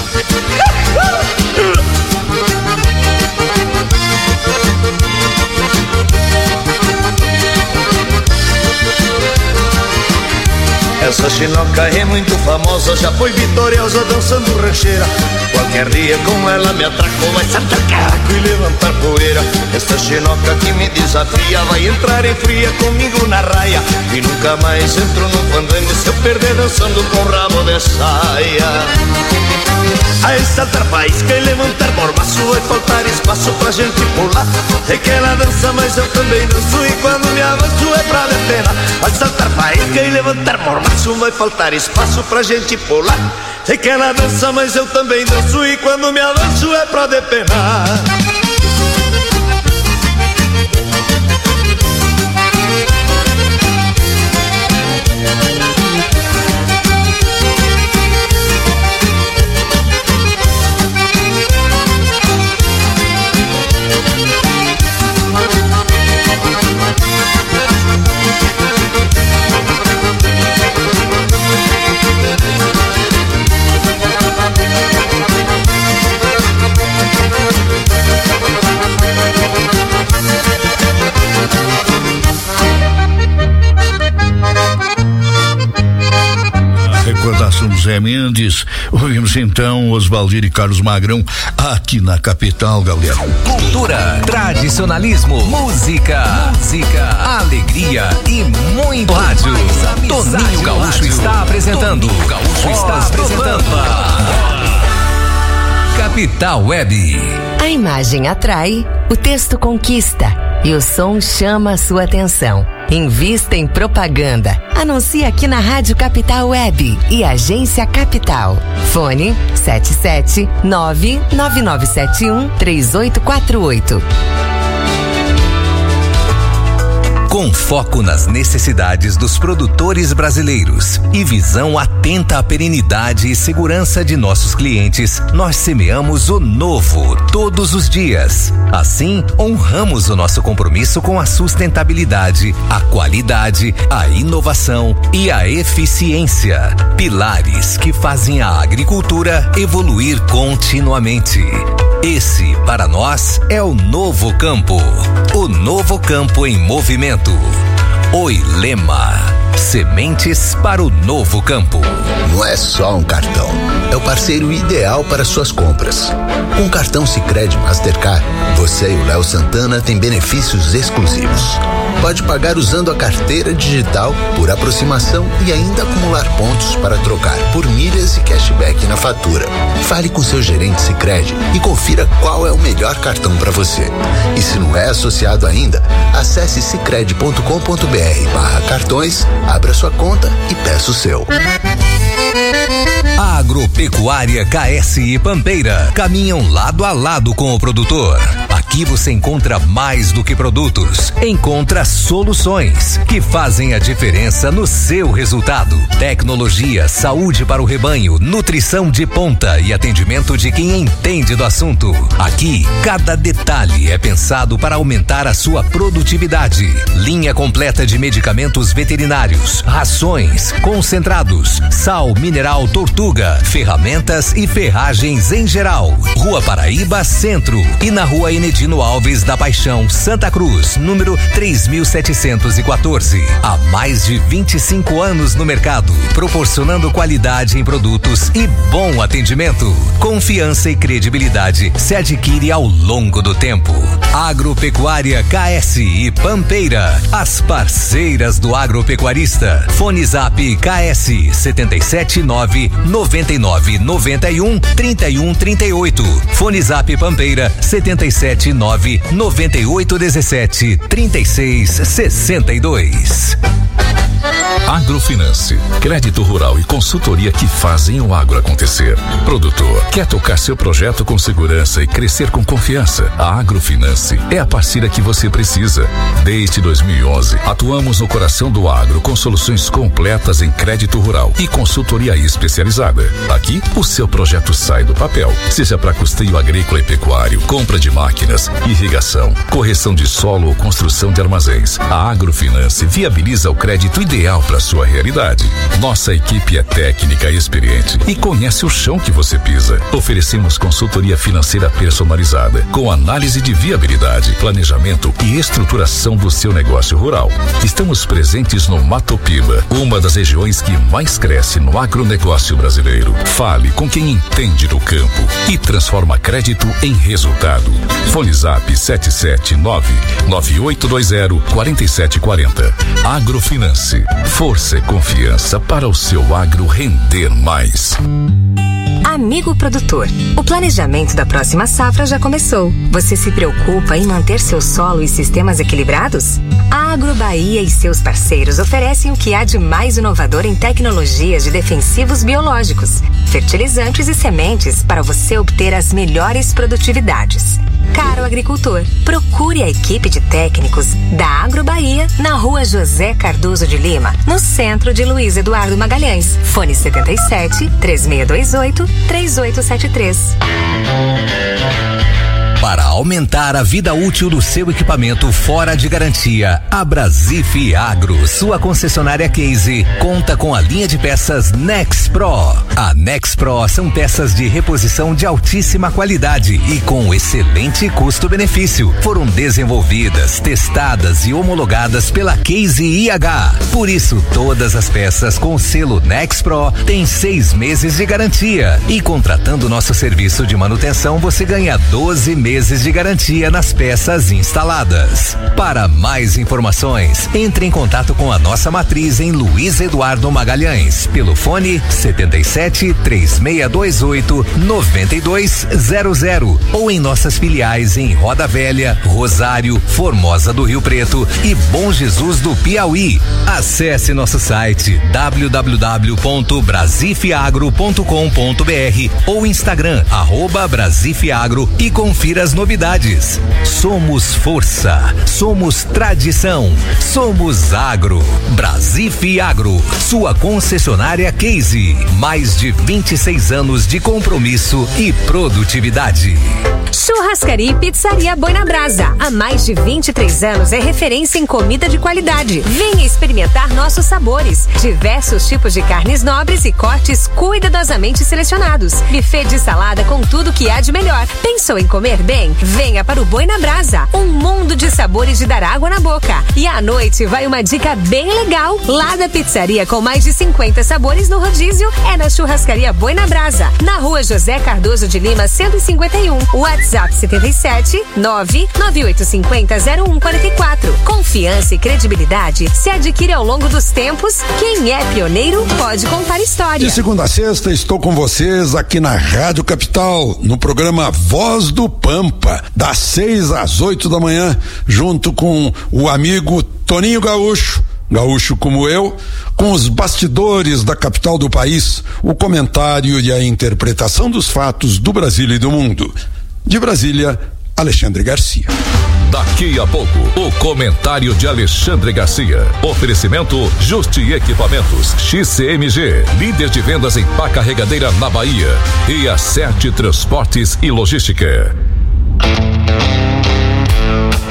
Essa chinoca é muito famosa, já foi vitoriosa dançando rancheira. Qualquer dia com ela me atraco, vai saltar caco e levantar poeira. Essa chinoca que me desafia, vai entrar em fria comigo na raia. E nunca mais entro no fandango se eu perder dançando com rabo de saia. A exaltar faísca e levantar mormaço, vai faltar espaço pra gente pular. É que ela dança, mas eu também danço, e quando me avanço é pra de pena. A exaltar faísca e levantar mormaço, vai faltar espaço pra gente pular. É que ela dança, mas eu também danço, e quando me avanço é pra de pena. Recordação do Zé Mendes. Ouvimos então Oswaldir e Carlos Magrão aqui na capital, galera. Cultura, tradicionalismo, música, música, alegria e muito rádio. Toninho Gaúcho está apresentando. Toninho Gaúcho está apresentando. Capital Web. A imagem atrai, o texto conquista e o som chama a sua atenção. Invista em propaganda. Anuncie aqui na Rádio Capital Web e Agência Capital. Fone sete sete nove nove nove sete um três oito quatro oito. Com foco nas necessidades dos produtores brasileiros e visão atenta à perenidade e segurança de nossos clientes, nós semeamos o novo todos os dias. Assim, honramos o nosso compromisso com a sustentabilidade, a qualidade, a inovação e a eficiência. Pilares que fazem a agricultura evoluir continuamente. Esse, para nós, é o Novo Campo. O Novo Campo em movimento. Oi Lema. Sementes para o Novo Campo. Não é só um cartão, é o parceiro ideal para suas compras. Com o cartão Sicredi Mastercard, você e o Léo Santana têm benefícios exclusivos. Pode pagar usando a carteira digital por aproximação e ainda acumular pontos para trocar por milhas e cashback na fatura. Fale com seu gerente Sicredi e confira qual é o melhor cartão para você. E se não é associado ainda, acesse sicredi ponto com ponto br barra cartões, abra sua conta e peça o seu. Agropecuária K S e Pampeira caminham lado a lado com o produtor. Aqui você encontra mais do que produtos, encontra soluções que fazem a diferença no seu resultado. Tecnologia, saúde para o rebanho, nutrição de ponta e atendimento de quem entende do assunto. Aqui, cada detalhe é pensado para aumentar a sua produtividade. Linha completa de medicamentos veterinários, rações, concentrados, sal mineral Tortuga, ferramentas e ferragens em geral. Rua Paraíba Centro e na Rua Enedi Galdino Alves da Paixão, Santa Cruz, número três mil setecentos e quatorze. Há mais de vinte e cinco anos no mercado, proporcionando qualidade em produtos e bom atendimento. Confiança e credibilidade se adquire ao longo do tempo. Agropecuária K S e Pampeira, as parceiras do agropecuarista. Fone Zap K S setenta e sete nove noventa e nove noventa e um trinta e um trinta e oito. Fone Zap Pampeira setenta e sete nove noventa e oito dezessete trinta e seis sessenta e dois. Agrofinance, crédito rural e consultoria que fazem o agro acontecer. Produtor, quer tocar seu projeto com segurança e crescer com confiança? A Agrofinance é a parceira que você precisa. Desde dois mil e onze, atuamos no coração do agro com soluções completas em crédito rural e consultoria especializada. Aqui, o seu projeto sai do papel, seja para custeio agrícola e pecuário, compra de máquinas, irrigação, correção de solo ou construção de armazéns. A Agrofinance viabiliza o crédito ideal para sua realidade. Nossa equipe é técnica e experiente e conhece o chão que você pisa. Oferecemos consultoria financeira personalizada, com análise de viabilidade, planejamento e estruturação do seu negócio rural. Estamos presentes no Mato Piba, uma das regiões que mais cresce no agronegócio brasileiro. Fale com quem entende do campo e transforma crédito em resultado. Fone Zap sete sete nove nove oito dois zero quatro sete quatro zero. Agrofinance. Força e confiança para o seu agro render mais. Amigo produtor, o planejamento da próxima safra já começou. Você se preocupa em manter seu solo e sistemas equilibrados? A Agrobahia e seus parceiros oferecem o que há de mais inovador em tecnologias de defensivos biológicos, fertilizantes e sementes para você obter as melhores produtividades. Caro agricultor, procure a equipe de técnicos da Agrobahia na Rua José Cardoso de Lima, no centro de Luiz Eduardo Magalhães. Fone setenta e sete, três seis dois oito, três oito sete três. Para aumentar a vida útil do seu equipamento fora de garantia, a Brasif Agro, sua concessionária Case, conta com a linha de peças Nexpro. A Nexpro são peças de reposição de altíssima qualidade e com excelente custo-benefício. Foram desenvolvidas, testadas e homologadas pela Case I H. Por isso, todas as peças com selo Nexpro têm seis meses de garantia. E contratando nosso serviço de manutenção, você ganha doze meses de garantia nas peças instaladas. Para mais informações, entre em contato com a nossa matriz em Luiz Eduardo Magalhães, pelo fone setenta e sete, três seis dois oito, nove dois zero zero ou em nossas filiais em Roda Velha, Rosário, Formosa do Rio Preto e Bom Jesus do Piauí. Acesse nosso site w w w ponto brasifagro ponto com ponto b r ou Instagram arroba brasifagro e confira as novidades. Somos força, somos tradição, somos agro. Brasif Agro, sua concessionária Case. Mais de vinte e seis anos de compromisso e produtividade. Churrascaria e Pizzaria Boi na Brasa. Há mais de vinte e três anos é referência em comida de qualidade. Venha experimentar nossos sabores. Diversos tipos de carnes nobres e cortes cuidadosamente selecionados. Buffet de salada com tudo que há de melhor. Pensou em comer bem? Venha para o Boi na Brasa. Um mundo de sabores de dar água na boca. E à noite vai uma dica bem legal. Lá da pizzaria com mais de cinquenta sabores no rodízio é na Churrascaria Boi na Brasa. Na Rua José Cardoso de Lima, cento e cinquenta e um. WhatsApp setenta e sete, nove nove oito cinco zero, zero um quatro quatro. Confiança e credibilidade se adquire ao longo dos tempos. Quem é pioneiro pode contar história. De segunda a sexta estou com vocês aqui na Rádio Capital, no programa Voz do Pampa, das seis às oito da manhã, junto com o amigo Toninho Gaúcho, gaúcho como eu, com os bastidores da capital do país, o comentário e a interpretação dos fatos do Brasil e do mundo. De Brasília, Alexandre Garcia. Daqui a pouco, o comentário de Alexandre Garcia. Oferecimento Justi Equipamentos, X C M G, líder de vendas em pá carregadeira na Bahia, e a Sete Transportes e Logística.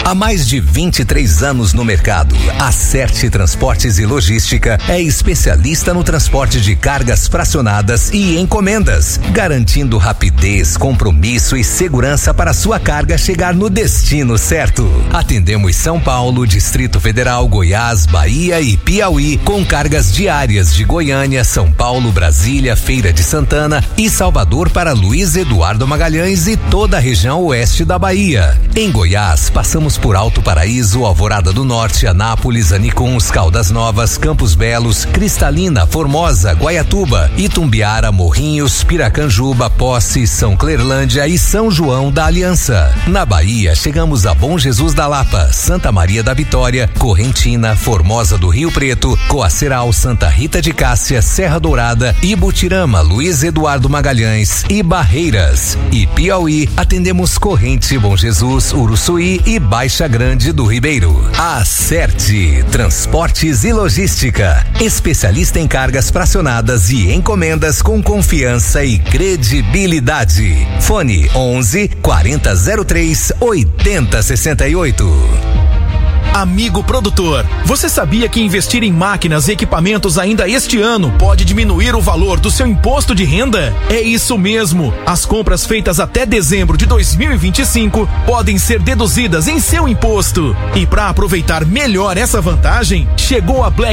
Há mais de vinte e três anos no mercado, a Certe Transportes e Logística é especialista no transporte de cargas fracionadas e encomendas, garantindo rapidez, compromisso e segurança para sua carga chegar no destino certo. Atendemos São Paulo, Distrito Federal, Goiás, Bahia e Piauí, com cargas diárias de Goiânia, São Paulo, Brasília, Feira de Santana e Salvador para Luiz Eduardo Magalhães e toda a região oeste da Bahia. Em Goiás, passamos por Alto Paraíso, Alvorada do Norte, Anápolis, Anicuns, Caldas Novas, Campos Belos, Cristalina, Formosa, Guaiatuba, Itumbiara, Morrinhos, Piracanjuba, Posse, São Clerlândia e São João da Aliança. Na Bahia, chegamos a Bom Jesus da Lapa, Santa Maria da Vitória, Correntina, Formosa do Rio Preto, Coaceral, Santa Rita de Cássia, Serra Dourada, Ibutirama, Luiz Eduardo Magalhães e Barreiras. E Piauí, atendemos Corrente, Bom Jesus, Uruçuí e Baixa Grande do Ribeiro. Acerte Transportes e Logística, especialista em cargas fracionadas e encomendas com confiança e credibilidade. Fone onze quarenta zero três oitenta sessenta e oito. Amigo produtor, você sabia que investir em máquinas e equipamentos ainda este ano pode diminuir o valor do seu imposto de renda? É isso mesmo. As compras feitas até dezembro de dois mil e vinte e cinco podem ser deduzidas em seu imposto. E para aproveitar melhor essa vantagem, chegou a Black